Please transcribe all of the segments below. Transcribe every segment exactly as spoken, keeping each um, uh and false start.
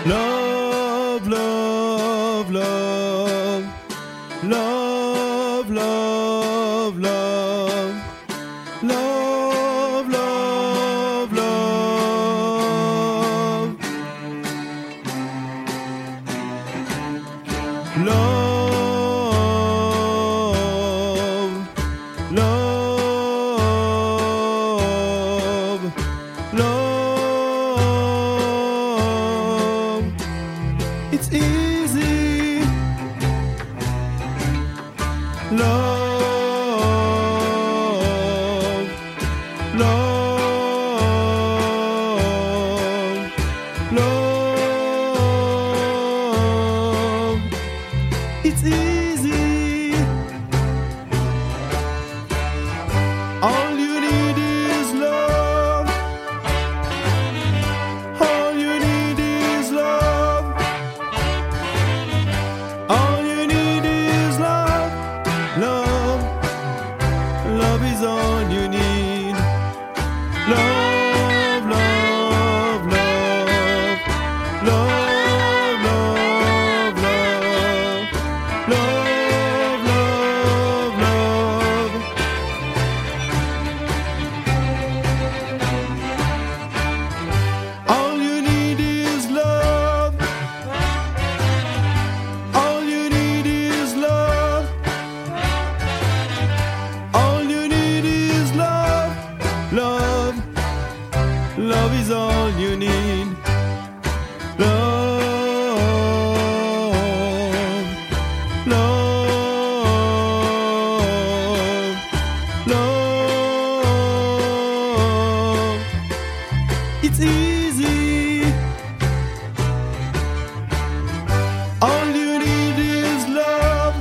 Love, love, love. Love, love, love. Love, love, love. Love, love, love. It's easy. Love, love, love. It's easy. All you need is love. All you need is love. All you need is love. Love, love is all you need. Love, love, love. Love, love, love. Love, love, love. All you need is love. All you need is love. All you need is love. Love, love is all you need. Love, love, love. It's easy. All you need is love.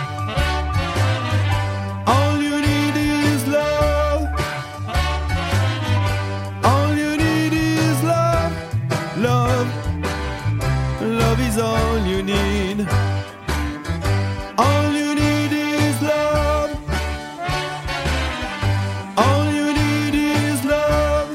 All you need is love. All you need is love. Love, love is all you need. All you need is love. All you need is love.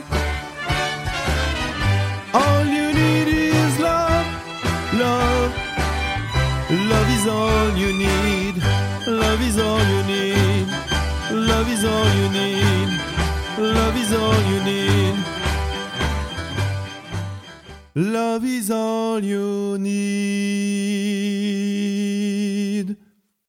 All you need is love. Love, love is all you need. Love is all you need. Love is all you need. Love is all you need. Love is all you need.